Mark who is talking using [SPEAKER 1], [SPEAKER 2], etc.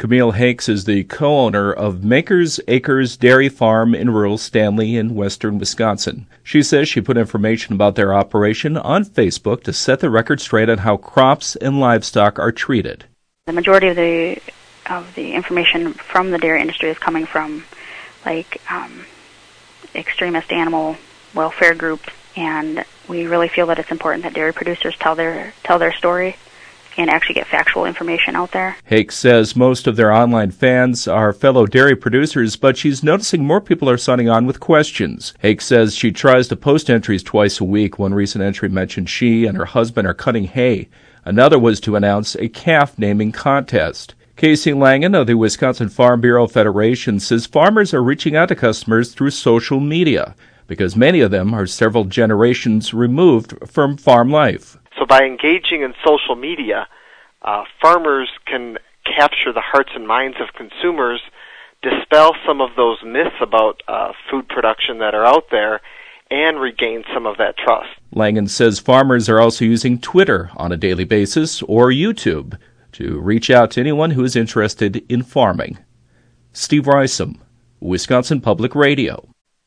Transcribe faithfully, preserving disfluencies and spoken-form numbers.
[SPEAKER 1] Camille Hakes is the co-owner of Makers Acres Dairy Farm in rural Stanley in western Wisconsin. She says she put information about their operation on Facebook to set the record straight on how crops and livestock are treated.
[SPEAKER 2] The majority of the of the information from the dairy industry is coming from, like, um, extremist animal welfare groups, and we really feel that it's important that dairy producers tell their tell their story and actually get factual information out there.
[SPEAKER 1] Hakes says most of their online fans are fellow dairy producers, but she's noticing more people are signing on with questions. Hakes says she tries to post entries twice a week. One recent entry mentioned she and her husband are cutting hay. Another was to announce a calf naming contest. Casey Langen of the Wisconsin Farm Bureau Federation says farmers are reaching out to customers through social media because many of them are several generations removed from farm life.
[SPEAKER 3] So by engaging in social media, uh, farmers can capture the hearts and minds of consumers, dispel some of those myths about uh, food production that are out there, and regain some of that trust.
[SPEAKER 1] Langen says farmers are also using Twitter on a daily basis or YouTube to reach out to anyone who is interested in farming. Steve Rysam, Wisconsin Public Radio.